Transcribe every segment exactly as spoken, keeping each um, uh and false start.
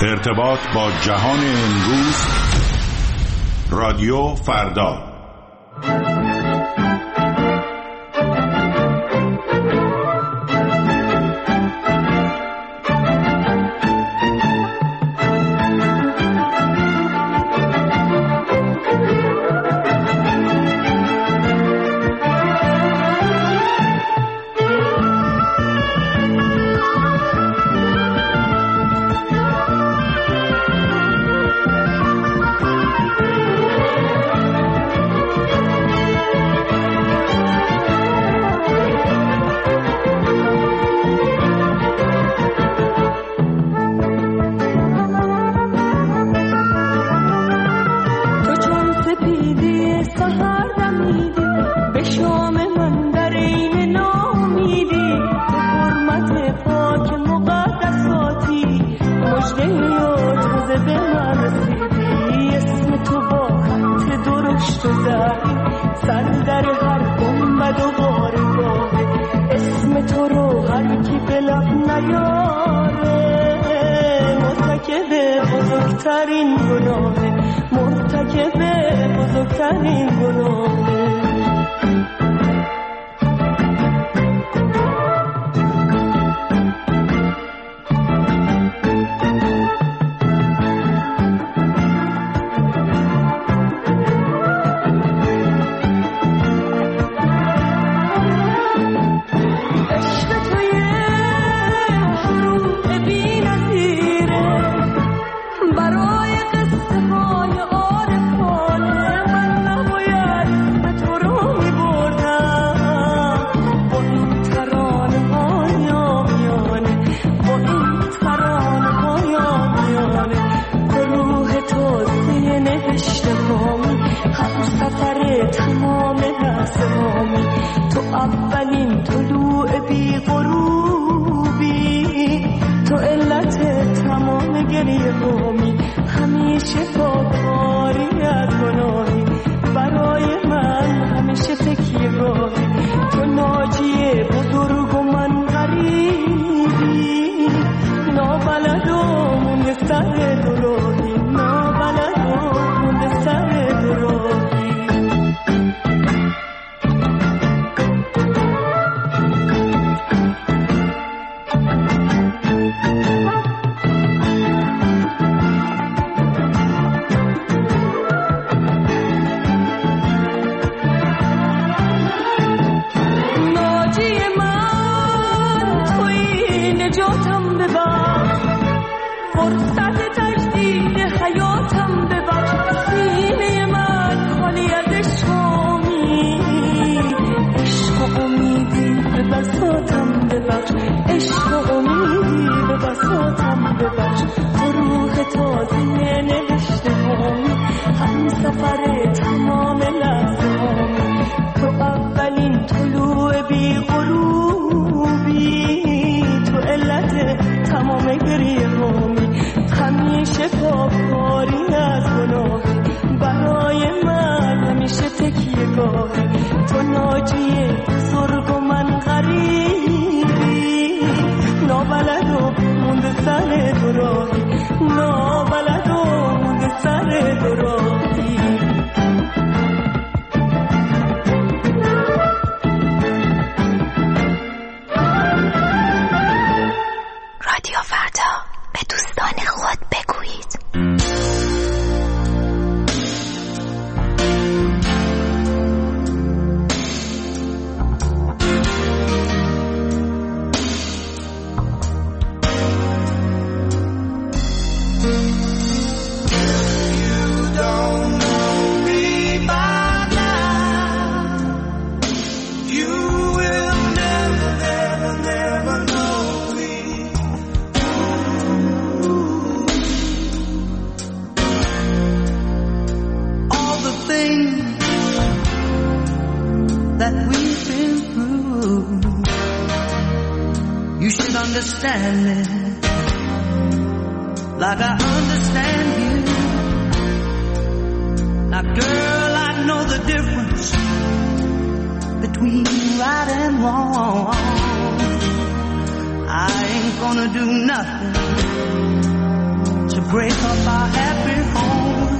ارتباط با جهان امروز، رادیو فردا. بزرگترین گناه مرتکب بزرگترین گناه. اولین طلوع بی غروبی، تو علت تمام گریه هامی، همیشه پاکاری از گناهی، برای من همیشه تکیه گاهی، تو ناجی بزرگ و من غریبی، نابلد و مونده سر دراهی، نابلد و مونده سر دراهی. سفر تمام لحظه هامی، تو اولین طلوع بی غروبی، تو علت تمام گریه هامی، همیشه پاکاری از گناهی، برای من همیشه تکیه گاهی، تو ناجی بزرگ و من غریبی، نابلد و مونده سر دراهی، نابلد و مونده سر دراهی. Understand me like I understand you. Now girl, I know the difference between right and wrong. I ain't gonna do nothing to break up our happy home.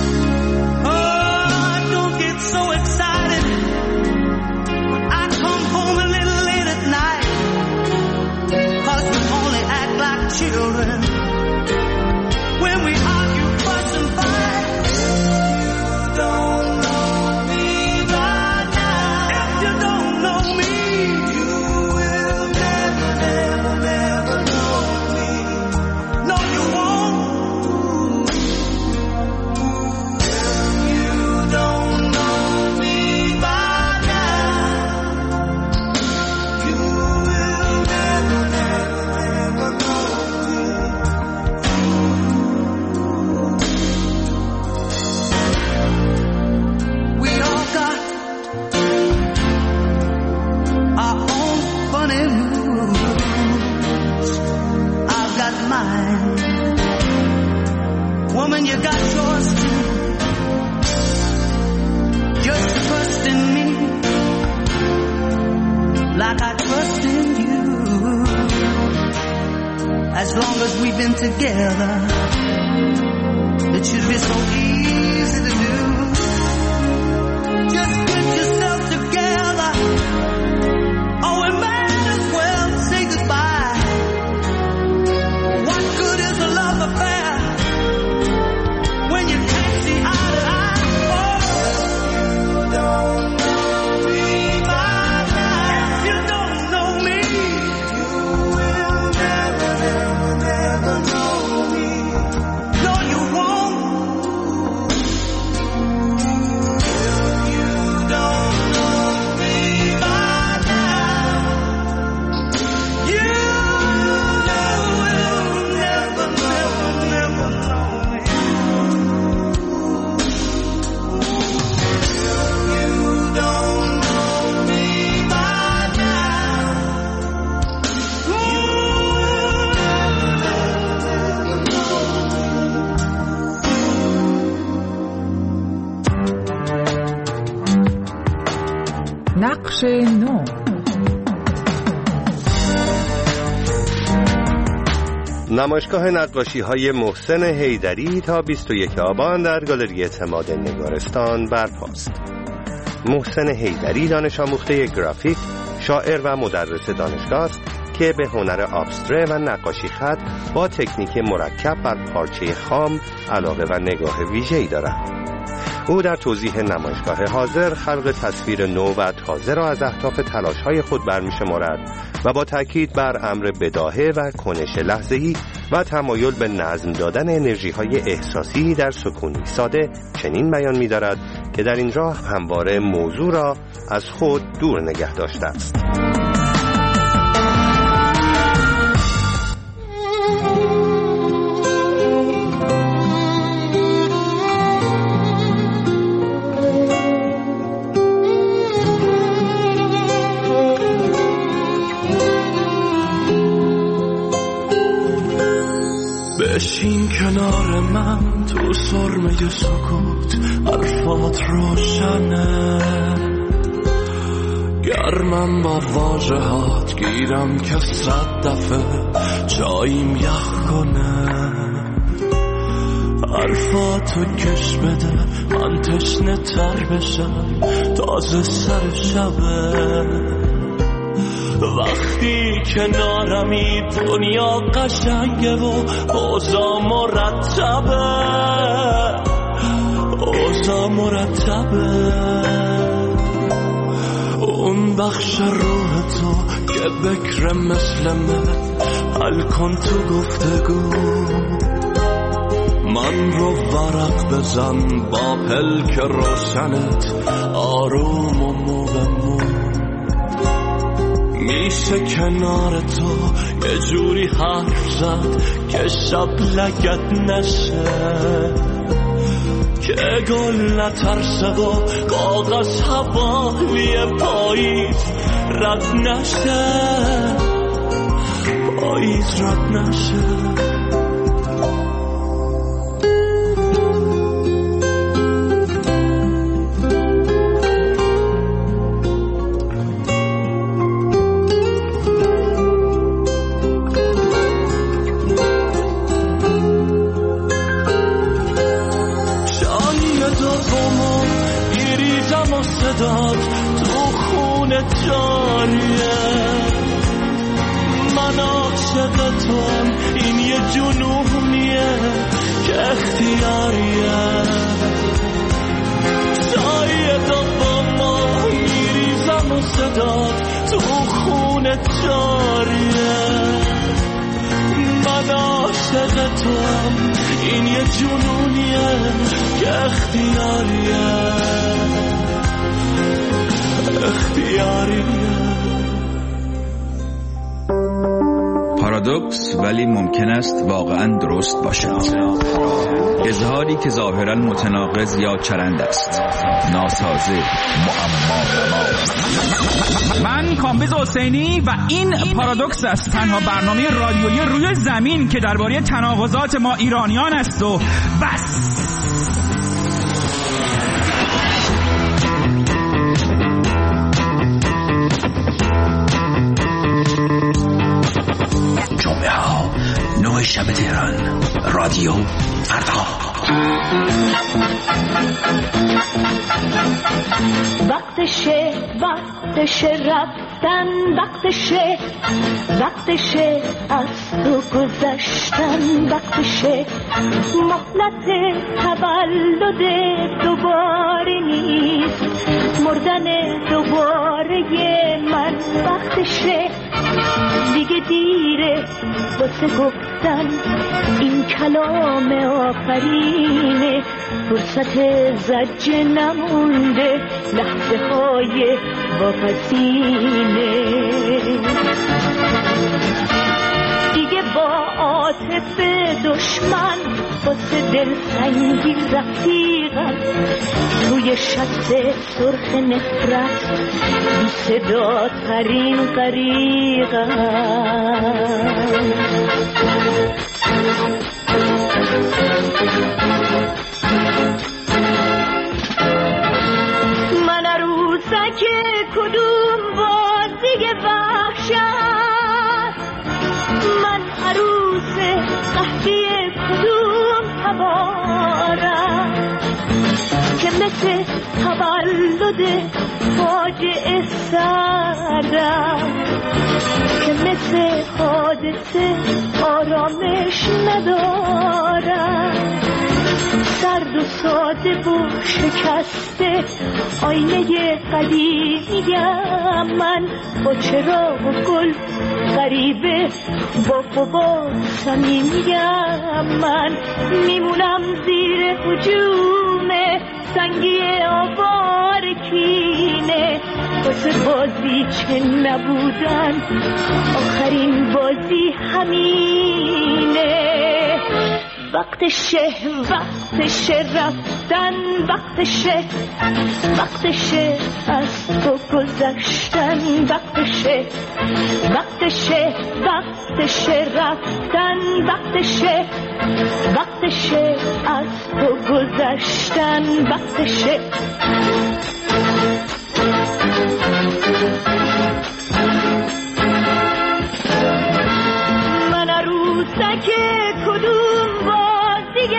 Oh, I don't get so excited when I come home a little late at night, 'cause we only act like children when we argue, fuss and fight. You don't know me by now. If you don't know me, you will never, never, never know me. No, you won't. If you don't know me by now, you will never, never, never know me. We all got our own funny moves. I've got mine. Woman, you got yours too. Just trust in me like I trust in you. As long as we've been together, it should be so easy to do. Just get yourself together, or we might as well say goodbye. What good is a love affair when you can't see eye to eye? Oh, you don't know me by now. If you don't know me, you will never, never, never know me. No, you won't. If you don't know me by now, you will never, never, never know me. You don't know me by now. You نقش نو. نمایشگاه نقاشی‌های محسن حیدری تا بیست و یک آبان در گالری اعتماد نگارستان برپاست. محسن حیدری دانش آموخته گرافیک، شاعر و مدرس دانشگاه است که به هنر ابستره و نقاشی خط با تکنیک مرکب بر پارچه خام علاقه و نگاه ویژه‌ای دارد. او در توضیح نمایشگاه حاضر خلق تصویر نو و تازه را از اهداف تلاش‌های خود برمی‌شمارد و با تاکید بر امر بداهه و کنش لحظه‌ای و تمایل به نظم دادن انرژی‌های احساسی در سکونی ساده چنین بیان می‌دارد که در این راه همواره موضوع را از خود دور نگه داشته است. بشین کنار من تو سرمه سکوت، حرفات روشنه، گرمم با واژهات گیرم که صد دفعه جاییم یخ کنه. حرفاتو کش بده من تشنه تر بشم، تازه سر شبه. وقتی کنارمی دنیا قشنگه و اوضاع مرتبه، اوضاع مرتبه. اون بخش روح تو که بکره مثل من حل کن تو گفتگو. من رو ورق بزن با پلک روشنت آروم و مو به مو. میشه کنار تو یه جوری حرف زد که شب لگت نشه، که گل نترسه و کاغذ حوالی پاییز رد نشه، پاییز رد نشه. جاریه. من عاشق توام، این یه جنونیه که اختیاریه اختیاریه. پارادوکس ولی ممکن است واقعا درست باشد. اظهاری که ظاهرا متناقض یا چرند است، ناسازه، معما نما. من کامبیز حسینی و این پارادوکس است، تنها برنامه رادیویی روی زمین که درباره تناقضات ما ایرانیان است و بس. جمعه ها نه شب تهران، رادیو فردا. وقتشه وقتشه رفتن، وقتشه وقتشه از تو گذشتن، وقتشه مهلت تولد دوباره نیست، مردن دوباره من. وقتشه دیگه دیره واسه گفتن این کلام آخرینه، فرصت زجه نمونده، لحظه های واپسینه. دیگه با عاطف دشمن واسه دل سنگی رفیقم، توی شست سرخ نفرت بی صدا ترین غریقم. من عروسک کدوم بازی وحشت، من عروس قهوه کدوم تبارم که مثل تولد فاجعه سردم، که مثل حادثه آرامش ندارم. سرد و ساده و شکسته آینه قدیمیم من، با چراغ و گل غریبه، با بابا صمیمیم من. میمونم زیر هجوم سنگی آوار کینه، واسه بازی چه نبودن آخرین بازی همینه. وقتشه وقتشه رفتن، وقتشه وقتشه از تو گذشتن، وقتشه وقتشه وقتشه رفتن، وقتشه وقتشه از تو گذشتن، وقتشه. من عروسک کدوم بازی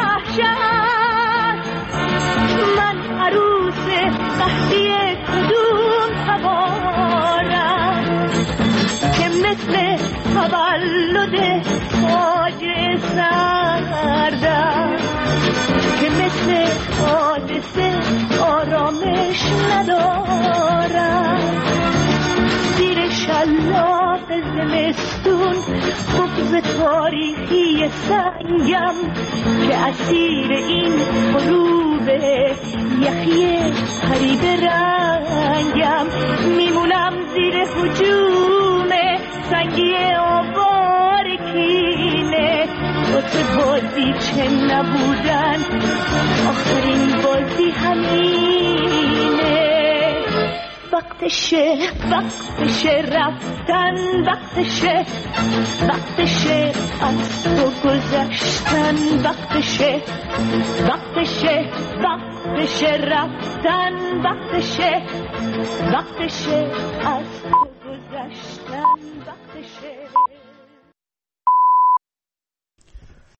وحشت، من عروس قهوه کدوم تبارم که مثل تولد فاجعه سردم، که مثل حادثه آرامش ندارم. زیر شلاق زمستون بغض تاریخی سنگم که اسیر این غروب یخی غریب رنگم. میمونم زیر هجوم سنگی آوار کینه، واسه بازی چه نبودن آخرین بازی همینه. وقتشه وقتشه رفتن، وقتشه وقتشه از تو گذشتن، وقتشه وقتشه وقتشه رفتن، وقتشه وقتشه از تو